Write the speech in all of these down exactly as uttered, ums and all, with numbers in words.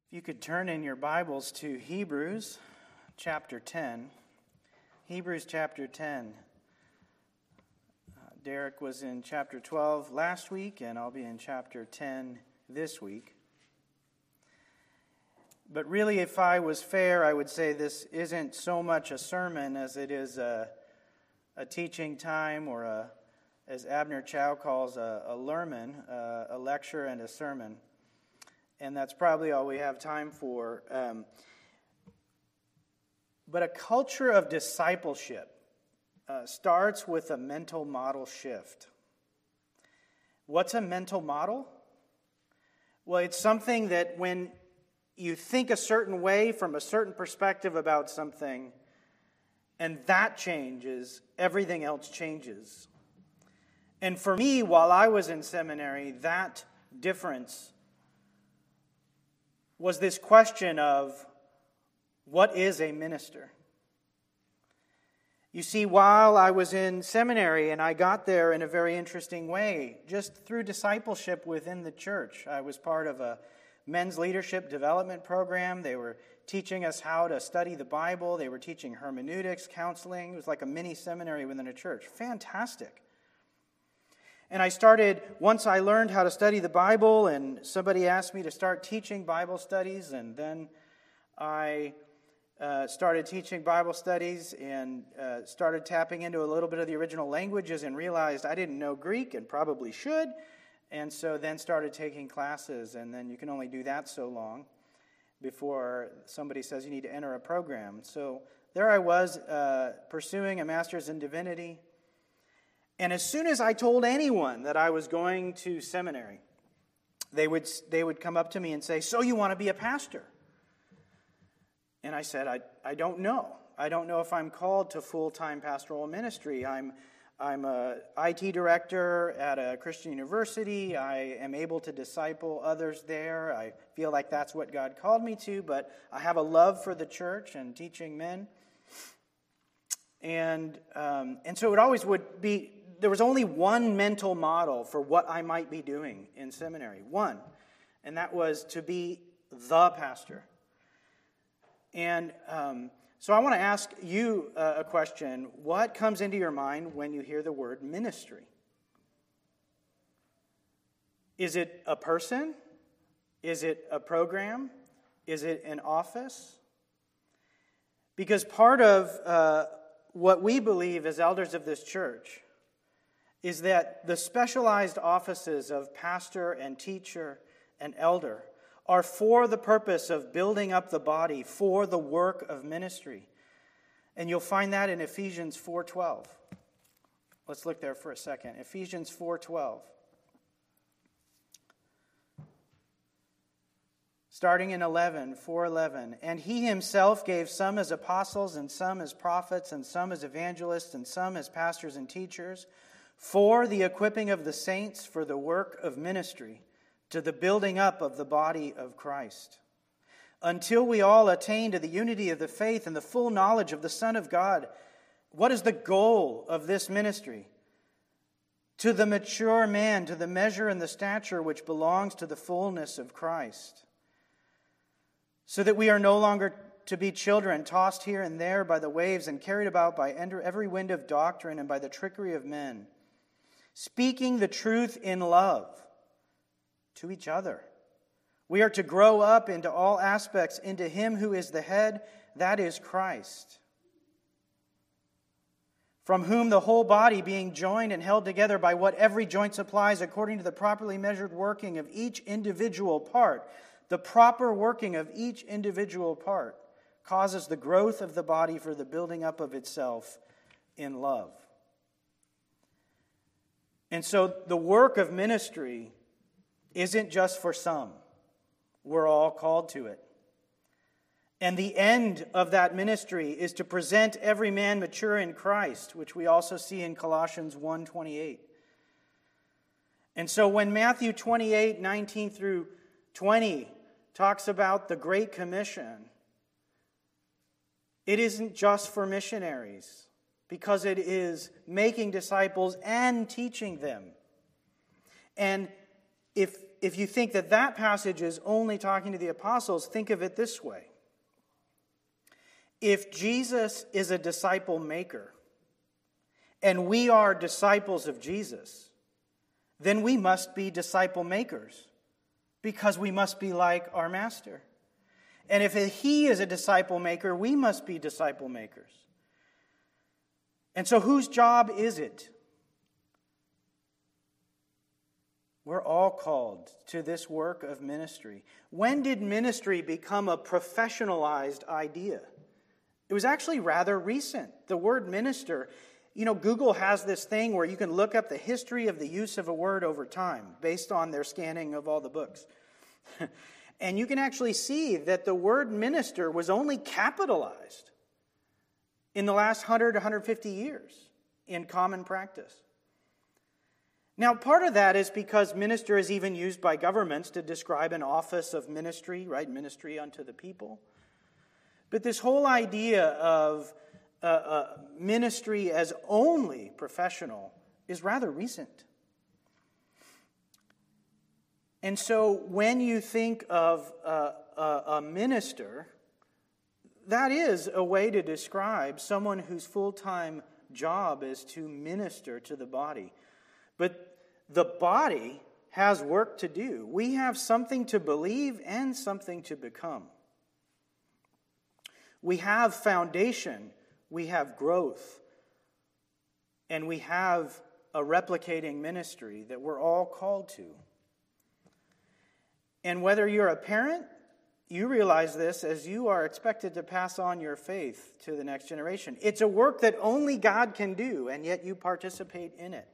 If you could turn in your Bibles to Hebrews chapter ten. Hebrews chapter ten. Uh, Derek was in chapter twelve last week, and I'll be in chapter ten this week. But really, if I was fair, I would say this isn't so much a sermon as it is a, a teaching time, or a, as Abner Chow calls, a, a lermon, uh, a lecture and a sermon. And that's probably all we have time for. Um, but a culture of discipleship uh, starts with a mental model shift. What's a mental model? Well, it's something that when you think a certain way from a certain perspective about something, and that changes, everything else changes. And for me, while I was in seminary, that difference was this question of, what is a minister? You see, while I was in seminary, and I got there in a very interesting way, just through discipleship within the church. I was part of a men's leadership development program. They were teaching us how to study the Bible. They were teaching hermeneutics, counseling. It was like a mini seminary within a church. Fantastic. And I started, once I learned how to study the Bible, and somebody asked me to start teaching Bible studies, and then I uh, started teaching Bible studies and uh, started tapping into a little bit of the original languages and realized I didn't know Greek and probably should, and so then started taking classes, and then you can only do that so long before somebody says you need to enter a program. So there I was uh, pursuing a master's in divinity. And as soon as I told anyone that I was going to seminary, they would they would come up to me and say, "So you want to be a pastor?" And I said, I, I don't know. I don't know if I'm called to full-time pastoral ministry. I'm I'm a I T director at a Christian university. I am able to disciple others there. I feel like that's what God called me to, but I have a love for the church and teaching men. And um, and so it always would be, there was only one mental model for what I might be doing in seminary. One. And that was to be the pastor. And um, so I want to ask you uh, a question. What comes into your mind when you hear the word ministry? Is it a person? Is it a program? Is it an office? Because part of uh, what we believe as elders of this church is that the specialized offices of pastor and teacher and elder are for the purpose of building up the body for the work of ministry. And you'll find that in Ephesians four twelve. Let's look there for a second. Ephesians four twelve. Starting in eleven, four eleven. And he himself gave some as apostles, and some as prophets, and some as evangelists, and some as pastors and teachers, for the equipping of the saints for the work of ministry, to the building up of the body of Christ, until we all attain to the unity of the faith and the full knowledge of the Son of God. What is the goal of this ministry? To the mature man, to the measure and the stature which belongs to the fullness of Christ, so that we are no longer to be children, tossed here and there by the waves and carried about by every wind of doctrine and by the trickery of men, speaking the truth in love to each other. We are to grow up into all aspects into Him who is the head, that is Christ, from whom the whole body, being joined and held together by what every joint supplies according to the properly measured working of each individual part, the proper working of each individual part causes the growth of the body for the building up of itself in love. And so the work of ministry isn't just for some. We're all called to it. And the end of that ministry is to present every man mature in Christ, which we also see in Colossians one twenty-eight. And so when Matthew twenty-eight, nineteen through twenty talks about the Great Commission, it isn't just for missionaries, because it is making disciples and teaching them. And if if you think that that passage is only talking to the apostles, think of it this way. If Jesus is a disciple maker, and we are disciples of Jesus, then we must be disciple makers, because we must be like our master. And if he is a disciple maker, we must be disciple makers. And so whose job is it? We're all called to this work of ministry. When did ministry become a professionalized idea? It was actually rather recent. The word minister, you know, Google has this thing where you can look up the history of the use of a word over time based on their scanning of all the books. And you can actually see that the word minister was only capitalized in the last one hundred, one hundred fifty years in common practice. Now, part of that is because minister is even used by governments to describe an office of ministry, right? Ministry unto the people. But this whole idea of uh, uh, ministry as only professional is rather recent. And so when you think of uh, a, a minister, that is a way to describe someone whose full-time job is to minister to the body. But the body has work to do. We have something to believe and something to become. We have foundation, we have growth, and we have a replicating ministry that we're all called to. And whether you're a parent, you realize this as you are expected to pass on your faith to the next generation. It's a work that only God can do, and yet you participate in it.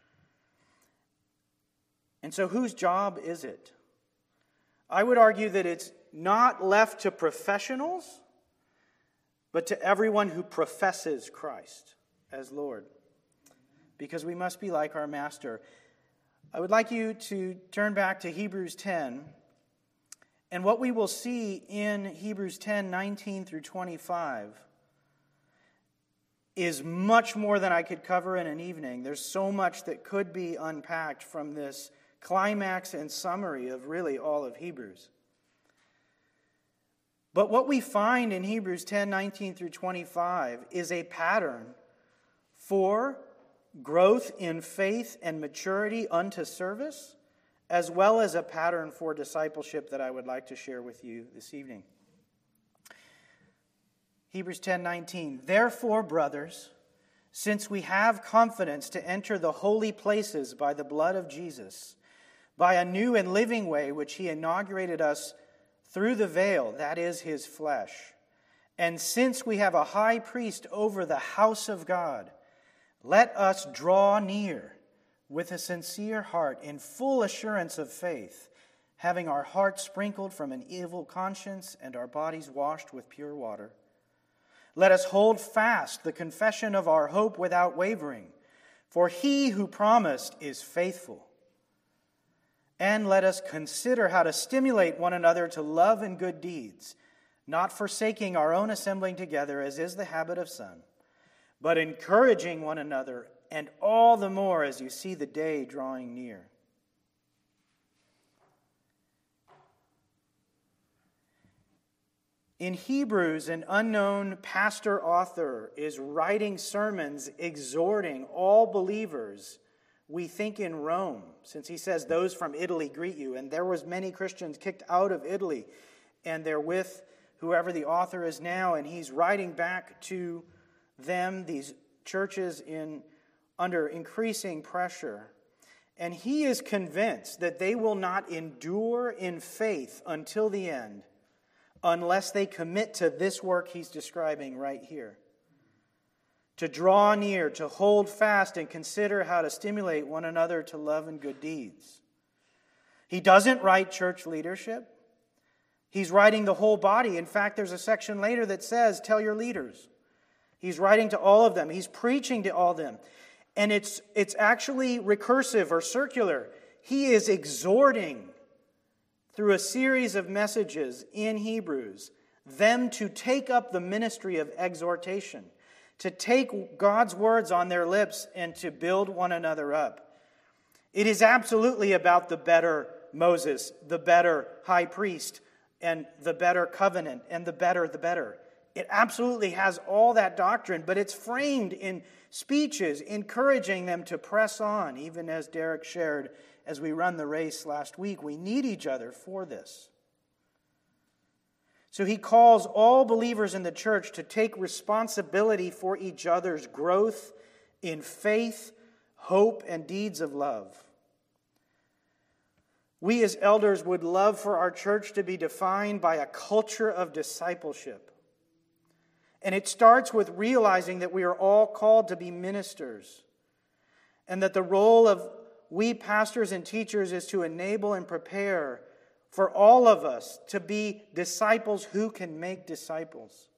And so whose job is it? I would argue that it's not left to professionals, but to everyone who professes Christ as Lord, because we must be like our Master. I would like you to turn back to Hebrews ten, and what we will see in Hebrews ten, nineteen through twenty-five is much more than I could cover in an evening. There's so much that could be unpacked from this climax and summary of really all of Hebrews. But what we find in Hebrews ten, nineteen through twenty-five is a pattern for growth in faith and maturity unto service, as well as a pattern for discipleship that I would like to share with you this evening. Hebrews ten nineteen, therefore, brothers, since we have confidence to enter the holy places by the blood of Jesus, by a new and living way which he inaugurated us through the veil, that is his flesh, and since we have a high priest over the house of God, let us draw near with a sincere heart in full assurance of faith, having our hearts sprinkled from an evil conscience and our bodies washed with pure water. Let us hold fast the confession of our hope without wavering, for he who promised is faithful. And let us consider how to stimulate one another to love and good deeds, not forsaking our own assembling together, as is the habit of some, but encouraging one another, and all the more as you see the day drawing near. In Hebrews, an unknown pastor-author is writing sermons exhorting all believers. We think in Rome, since he says those from Italy greet you. And there was many Christians kicked out of Italy, and they're with whoever the author is now, and he's writing back to them, these churches in under increasing pressure. And he is convinced that they will not endure in faith until the end unless they commit to this work he's describing right here. To draw near, to hold fast, and consider how to stimulate one another to love and good deeds. He doesn't write church leadership. He's writing the whole body. In fact, there's a section later that says, tell your leaders. He's writing to all of them. He's preaching to all of them. And it's, it's actually recursive or circular. He is exhorting through a series of messages in Hebrews them to take up the ministry of exhortation, to take God's words on their lips and to build one another up. It is absolutely about the better Moses, the better high priest, and the better covenant, and the better, the better. It absolutely has all that doctrine, but it's framed in speeches encouraging them to press on, even as Derek shared as we run the race last week. We need each other for this. So he calls all believers in the church to take responsibility for each other's growth in faith, hope, and deeds of love. We as elders would love for our church to be defined by a culture of discipleship. And it starts with realizing that we are all called to be ministers, and that the role of we pastors and teachers is to enable and prepare for all of us to be disciples who can make disciples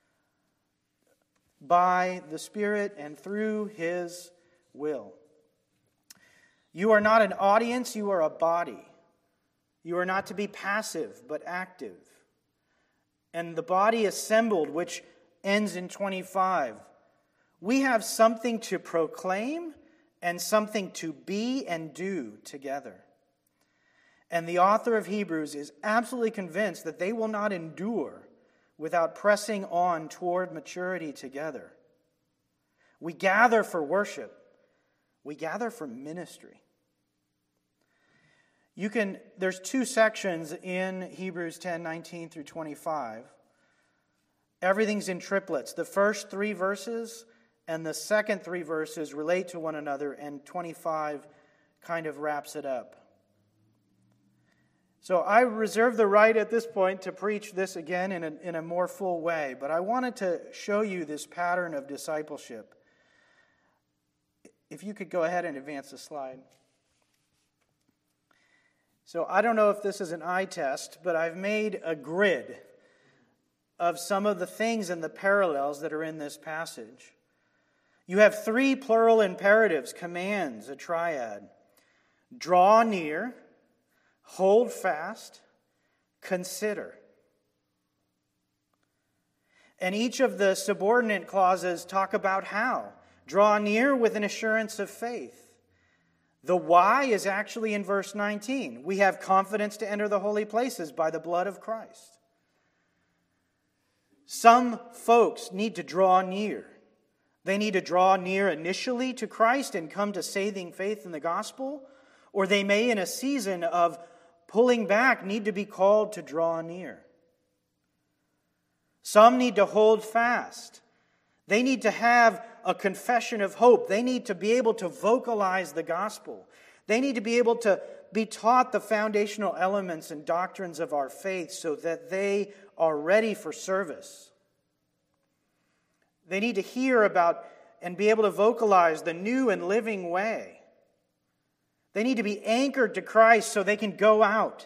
by the Spirit and through His will. You are not an audience, you are a body. You are not to be passive, but active. And the body assembled, which ends in twenty-five. We have something to proclaim and something to be and do together. And the author of Hebrews is absolutely convinced that they will not endure without pressing on toward maturity together. We gather for worship. We gather for ministry. You can, there's two sections in Hebrews ten, nineteen through twenty-five. Everything's in triplets. The first three verses and the second three verses relate to one another, and twenty-five kind of wraps it up. So I reserve the right at this point to preach this again in a, in a more full way, but I wanted to show you this pattern of discipleship. If you could go ahead and advance the slide. So I don't know if this is an eye test, but I've made a grid of some of the things and the parallels that are in this passage. You have three plural imperatives, commands, a triad. Draw near, hold fast, consider. And each of the subordinate clauses talk about how. Draw near with an assurance of faith. The why is actually in verse nineteen. We have confidence to enter the holy places by the blood of Christ. Some folks need to draw near. They need to draw near initially to Christ and come to saving faith in the gospel, or they may, in a season of pulling back, need to be called to draw near. Some need to hold fast. They need to have a confession of hope. They need to be able to vocalize the gospel. They need to be able to be taught the foundational elements and doctrines of our faith so that they are ready for service. They need to hear about and be able to vocalize the new and living way. They need to be anchored to Christ so they can go out.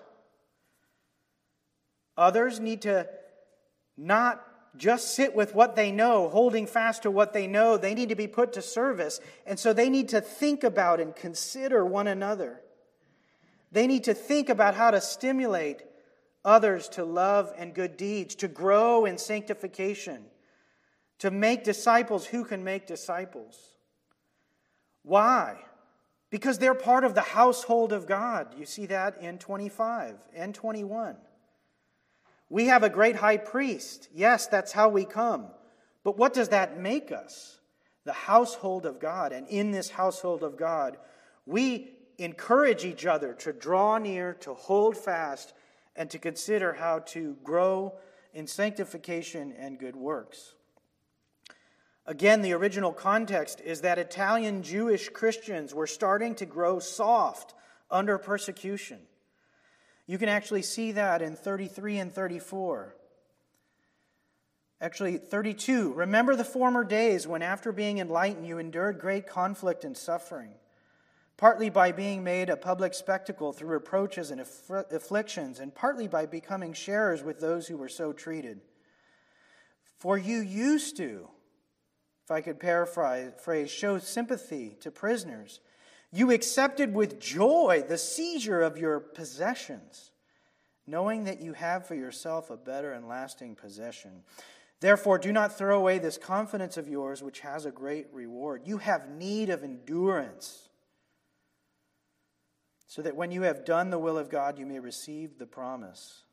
Others need to not just sit with what they know, holding fast to what they know. They need to be put to service. And so they need to think about and consider one another. They need to think about how to stimulate others to love and good deeds, to grow in sanctification, to make disciples who can make disciples. Why? Because they're part of the household of God. You see that in twenty-five and twenty-one. We have a great high priest. Yes, that's how we come. But what does that make us? The household of God. And in this household of God, we encourage each other to draw near, to hold fast, and to consider how to grow in sanctification and good works. Again, the original context is that Italian Jewish Christians were starting to grow soft under persecution. You can actually see that in thirty-three and thirty-four. Actually, thirty-two. Remember the former days when after being enlightened you endured great conflict and suffering, partly by being made a public spectacle through reproaches and aff- afflictions, and partly by becoming sharers with those who were so treated. For you used to, if I could paraphrase, show sympathy to prisoners. You accepted with joy the seizure of your possessions, knowing that you have for yourself a better and lasting possession. Therefore, do not throw away this confidence of yours, which has a great reward. You have need of endurance, so that when you have done the will of God, you may receive the promise.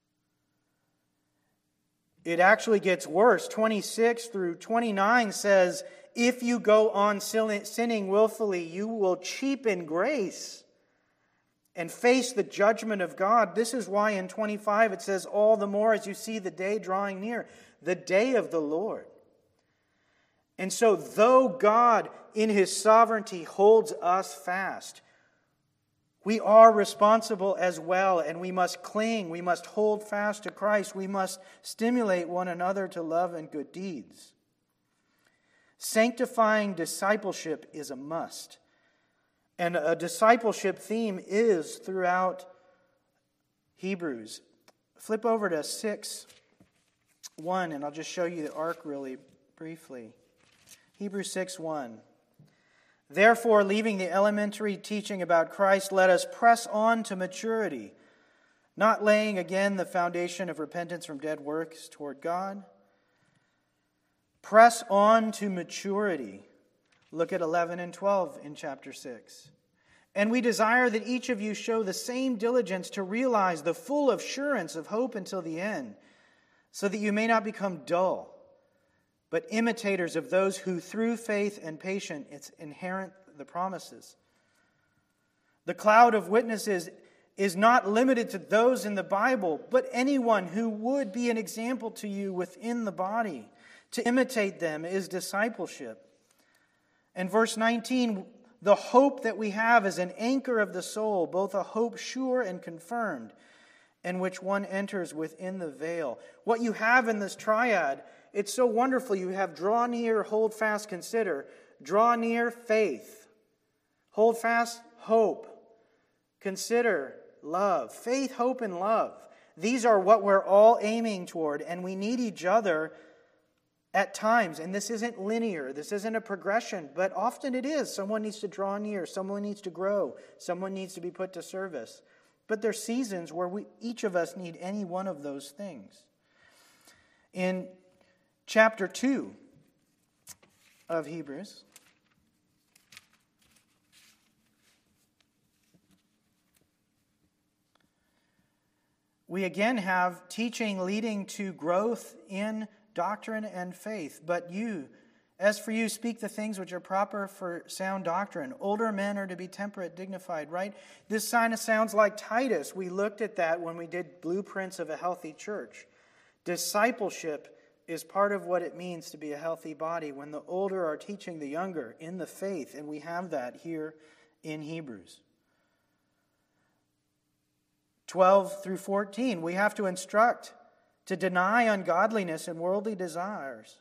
It actually gets worse. twenty-six through twenty-nine says, if you go on sinning willfully, you will cheapen grace and face the judgment of God. This is why in twenty-five it says, all the more as you see the day drawing near, the day of the Lord. And so though God in His sovereignty holds us fast, we are responsible as well, and we must cling, we must hold fast to Christ, we must stimulate one another to love and good deeds. Sanctifying discipleship is a must. And a discipleship theme is throughout Hebrews. Flip over to six one, and I'll just show you the arc really briefly. Hebrews six one. Therefore, leaving the elementary teaching about Christ, let us press on to maturity, not laying again the foundation of repentance from dead works toward God. Press on to maturity. Look at eleven and twelve in chapter six. And we desire that each of you show the same diligence to realize the full assurance of hope until the end, so that you may not become dull, but imitators of those who through faith and patience inherit the promises. The cloud of witnesses is not limited to those in the Bible, but anyone who would be an example to you within the body. To imitate them is discipleship. And verse nineteen, the hope that we have is an anchor of the soul, both a hope sure and confirmed, in which one enters within the veil. What you have in this triad, it's so wonderful. You have draw near, hold fast, consider. Draw near, faith. Hold fast, hope. Consider, love. Faith, hope, and love. These are what we're all aiming toward, and we need each other at times. And this isn't linear. This isn't a progression, but often it is. Someone needs to draw near. Someone needs to grow. Someone needs to be put to service. But there's seasons where we, each of us need any one of those things. In chapter two of Hebrews, we again have teaching leading to growth in doctrine and faith. But you, as for you, speak the things which are proper for sound doctrine. Older men are to be temperate, dignified, right? This kind of sounds like Titus. We looked at that when we did Blueprints of a Healthy Church. Discipleship is part of what it means to be a healthy body when the older are teaching the younger in the faith, and we have that here in Hebrews. twelve through fourteen, we have to instruct to deny ungodliness and worldly desires.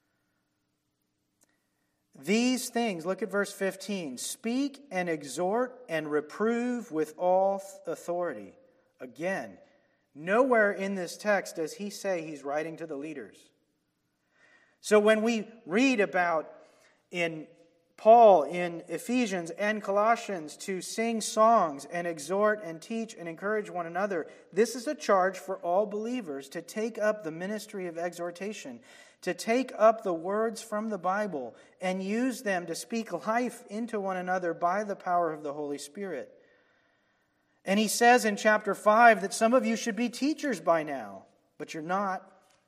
These things, look at verse fifteen, speak and exhort and reprove with all authority. Again, nowhere in this text does he say he's writing to the leaders. So when we read about in Paul in Ephesians and Colossians to sing songs and exhort and teach and encourage one another, this is a charge for all believers to take up the ministry of exhortation, to take up the words from the Bible and use them to speak life into one another by the power of the Holy Spirit. And he says in chapter five that some of you should be teachers by now, but you're not.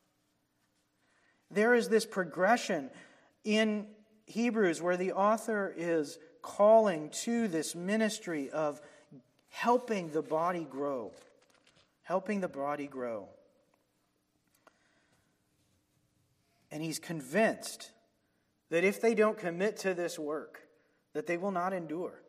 There is this progression in Hebrews where the author is calling to this ministry of helping the body grow. Helping the body grow. And he's convinced that if they don't commit to this work, that they will not endure.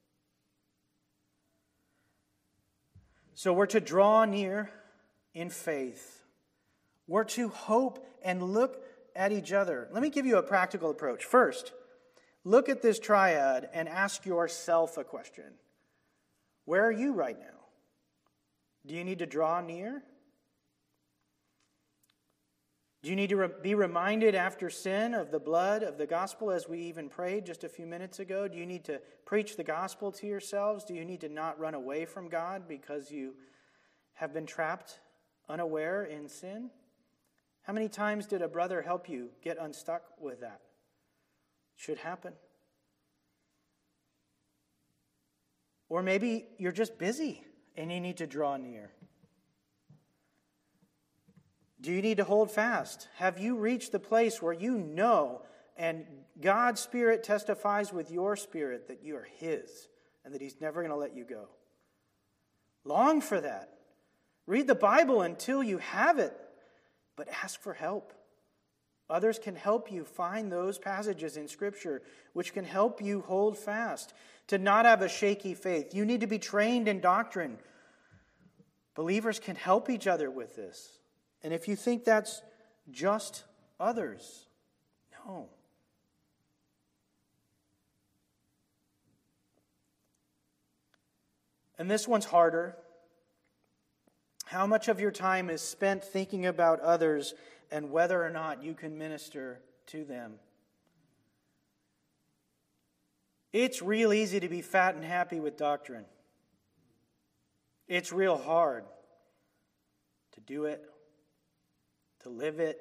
So we're to draw near in faith. We're to hope and look at each other. Let me give you a practical approach. First, look at this triad and ask yourself a question. Where are you right now? Do you need to draw near? Do you need to re- be reminded after sin of the blood of the gospel as we even prayed just a few minutes ago? Do you need to preach the gospel to yourselves? Do you need to not run away from God because you have been trapped unaware in sin? How many times did a brother help you get unstuck with that? Should happen. Or maybe you're just busy and you need to draw near. Do you need to hold fast? Have you reached the place where you know and God's Spirit testifies with your spirit that you are His and that He's never going to let you go? Long for that. Read the Bible until you have it, but ask for help. Others can help you find those passages in Scripture which can help you hold fast, to not have a shaky faith. You need to be trained in doctrine. Believers can help each other with this. And if you think that's just others, no. And this one's harder. How much of your time is spent thinking about others and whether or not you can minister to them? It's real easy to be fat and happy with doctrine. It's real hard to do it, to live it.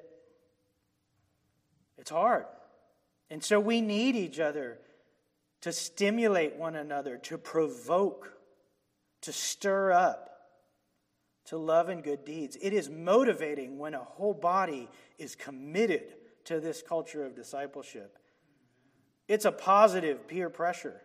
It's hard. And so we need each other to stimulate one another, to provoke, to stir up, to love and good deeds. It is motivating when a whole body is committed to this culture of discipleship. It's a positive peer pressure.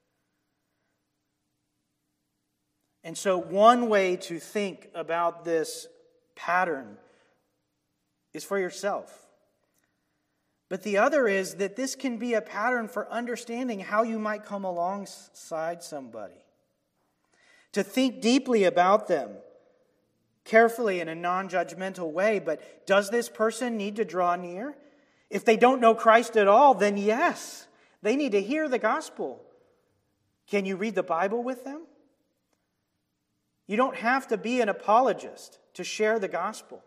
And so one way to think about this pattern is for yourself. But the other is that this can be a pattern for understanding how you might come alongside somebody. To think deeply about them, carefully in a non-judgmental way, but does this person need to draw near? If they don't know Christ at all, then yes, they need to hear the gospel. Can you read the Bible with them? You don't have to be an apologist to share the gospel.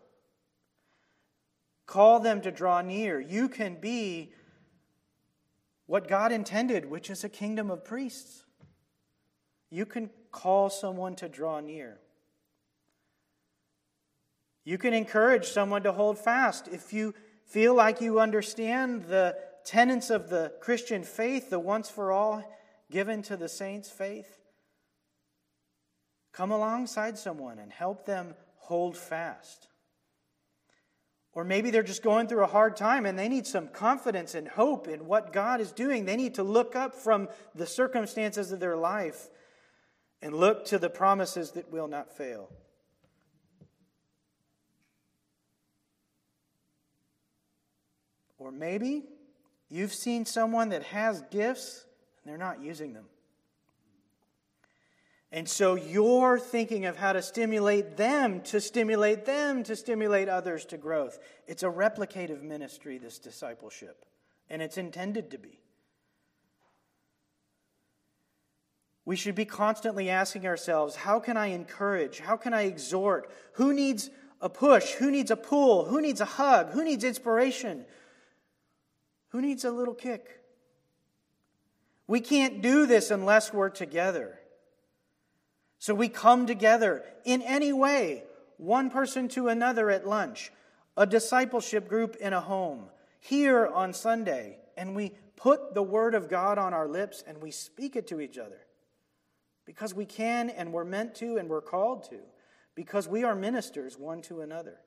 Call them to draw near. You can be what God intended, which is a kingdom of priests. You can call someone to draw near. You can encourage someone to hold fast. If you feel like you understand the tenets of the Christian faith, the once for all given to the saints' faith, come alongside someone and help them hold fast. Or maybe they're just going through a hard time and they need some confidence and hope in what God is doing. They need to look up from the circumstances of their life and look to the promises that will not fail. Or maybe you've seen someone that has gifts and they're not using them. And so you're thinking of how to stimulate them, to stimulate them, to stimulate others to growth. It's a replicative ministry, this discipleship, and it's intended to be. We should be constantly asking ourselves, how can I encourage? How can I exhort? Who needs a push? Who needs a pull? Who needs a hug? Who needs inspiration? Who needs a little kick? We can't do this unless we're together. So we come together in any way, one person to another at lunch, a discipleship group in a home, here on Sunday, and we put the Word of God on our lips and we speak it to each other. Because we can and we're meant to and we're called to. Because we are ministers one to another.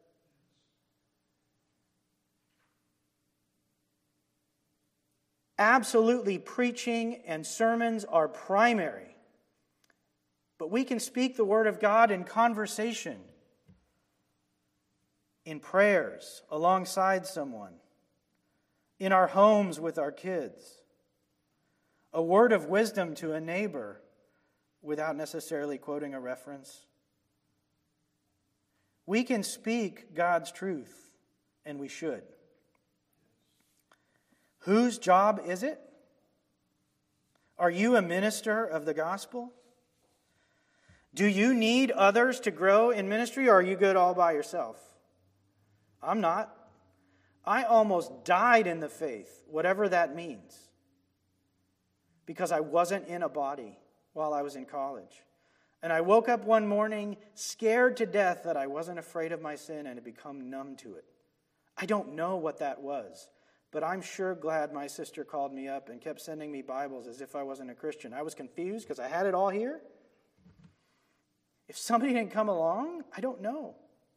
Absolutely, preaching and sermons are primary. But we can speak the Word of God in conversation, in prayers, alongside someone, in our homes with our kids, a word of wisdom to a neighbor without necessarily quoting a reference. We can speak God's truth, and we should. Whose job is it? Are you a minister of the gospel? Do you need others to grow in ministry, or are you good all by yourself? I'm not. I almost died in the faith, whatever that means, because I wasn't in a body while I was in college. And I woke up one morning scared to death that I wasn't afraid of my sin and had become numb to it. I don't know what that was, But I'm sure glad my sister called me up and kept sending me Bibles as if I wasn't a Christian. I was confused because I had it all here. If somebody didn't come along, I don't know.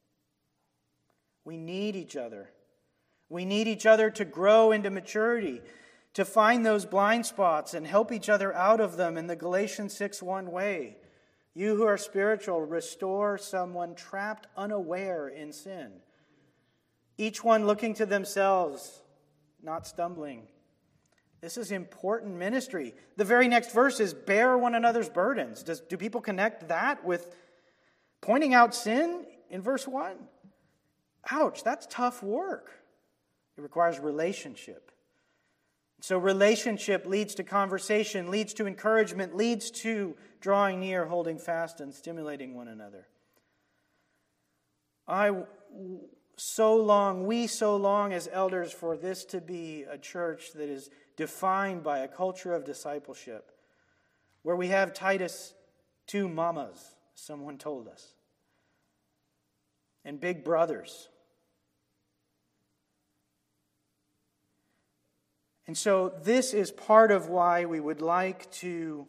We need each other. We need each other to grow into maturity, to find those blind spots and help each other out of them in the Galatians six one way. You who are spiritual, restore someone trapped unaware in sin. Each one looking to themselves, not stumbling. This is important ministry. The very next verse is bear one another's burdens. Does, do people connect that with pointing out sin in verse one? Ouch, that's tough work. It requires relationship. So relationship leads to conversation, leads to encouragement, leads to drawing near, holding fast, and stimulating one another. I so long, we so long as elders for this to be a church that is defined by a culture of discipleship, where we have Titus two mamas, someone told us, and big brothers. And so this is part of why we would like to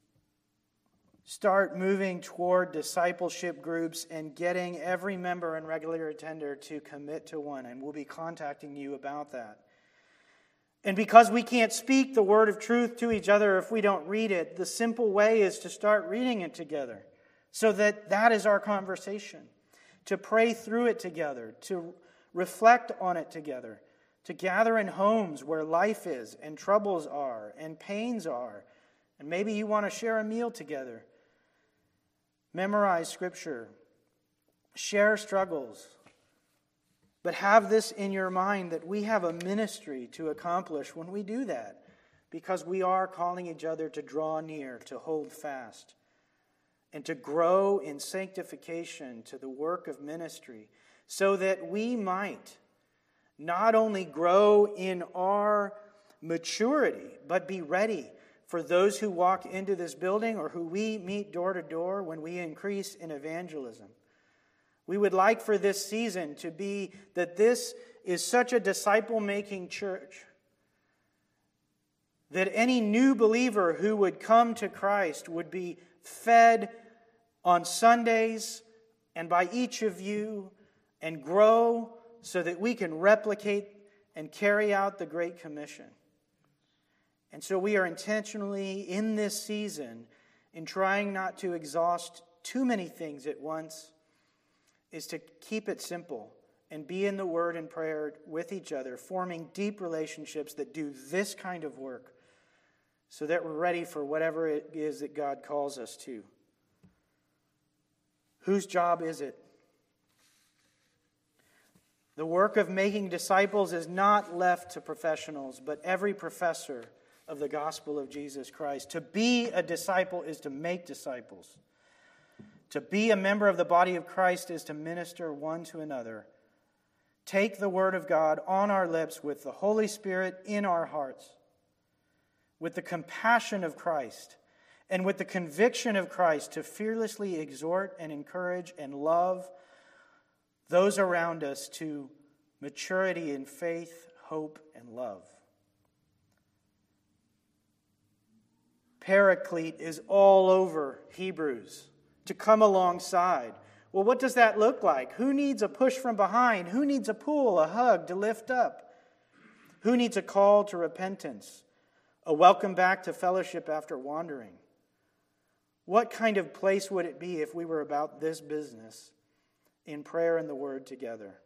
start moving toward discipleship groups and getting every member and regular attender to commit to one. And we'll be contacting you about that. And because we can't speak the word of truth to each other if we don't read it, the simple way is to start reading it together so that that is our conversation. To pray through it together, to reflect on it together, to gather in homes where life is and troubles are and pains are. And maybe you want to share a meal together. Memorize Scripture. Share struggles. But have this in your mind that we have a ministry to accomplish when we do that, because we are calling each other to draw near, to hold fast, and to grow in sanctification to the work of ministry, so that we might not only grow in our maturity, but be ready for those who walk into this building or who we meet door to door when we increase in evangelism. We would like for this season to be that this is such a disciple-making church that any new believer who would come to Christ would be fed on Sundays and by each of you and grow so that we can replicate and carry out the Great Commission. And so we are intentionally in this season in trying not to exhaust too many things at once, is to keep it simple and be in the Word and prayer with each other, forming deep relationships that do this kind of work so that we're ready for whatever it is that God calls us to. Whose job is it? The work of making disciples is not left to professionals, but every professor of the gospel of Jesus Christ. To be a disciple is to make disciples. To be a member of the body of Christ is to minister one to another. Take the word of God on our lips with the Holy Spirit in our hearts, with the compassion of Christ, and with the conviction of Christ to fearlessly exhort and encourage and love those around us to maturity in faith, hope, and love. Paraclete is all over Hebrews to come alongside. Well, what does that look like? Who needs a push from behind? Who needs a pull, a hug to lift up? Who needs a call to repentance? A welcome back to fellowship after wandering? What kind of place would it be if we were about this business in prayer and the Word together?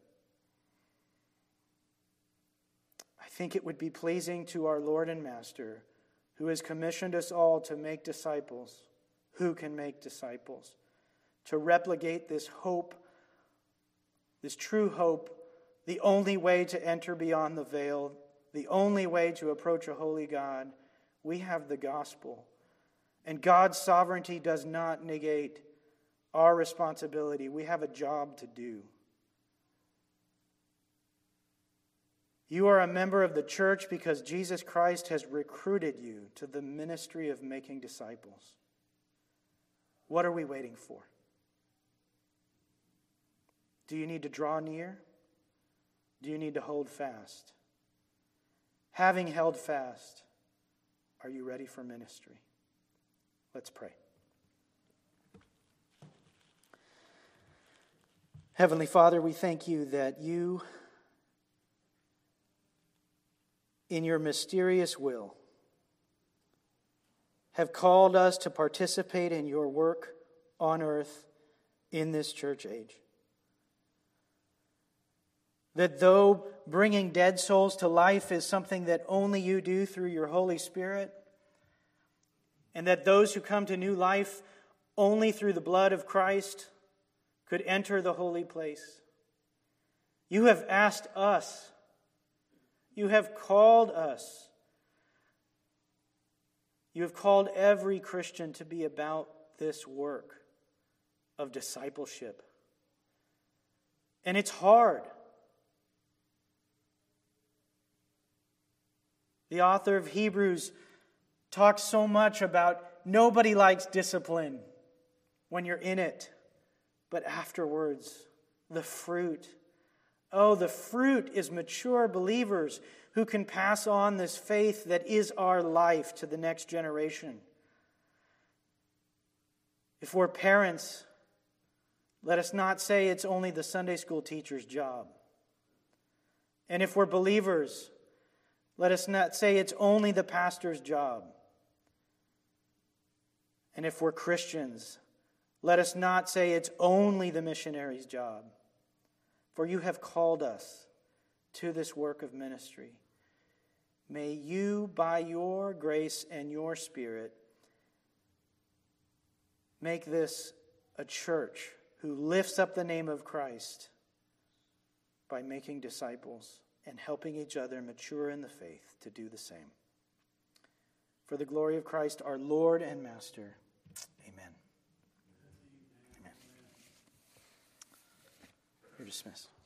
I think it would be pleasing to our Lord and Master, who has commissioned us all to make disciples. Who can make disciples? To replicate this hope, this true hope, the only way to enter beyond the veil, the only way to approach a holy God. We have the gospel. And God's sovereignty does not negate our responsibility. We have a job to do. You are a member of the church because Jesus Christ has recruited you to the ministry of making disciples. What are we waiting for? Do you need to draw near? Do you need to hold fast? having held fast, are you ready for ministry? Let's pray. Heavenly Father, we thank you that you, in your mysterious will, have called us to participate in your work on earth in this church age. That though bringing dead souls to life is something that only you do through your Holy Spirit, and that those who come to new life only through the blood of Christ could enter the holy place, you have asked us, you have called us, you have called every Christian to be about this work of discipleship. And it's hard. The author of Hebrews talks so much about nobody likes discipline when you're in it, but afterwards, the fruit. Oh, the fruit is mature believers who can pass on this faith that is our life to the next generation. If we're parents, let us not say it's only the Sunday school teacher's job. And if we're believers, let us not say it's only the pastor's job. And if we're Christians, let us not say it's only the missionary's job. For you have called us to this work of ministry. May you, by your grace and your Spirit, make this a church who lifts up the name of Christ by making disciples and helping each other mature in the faith to do the same. For the glory of Christ, our Lord and Master. Amen. Amen. You're dismissed.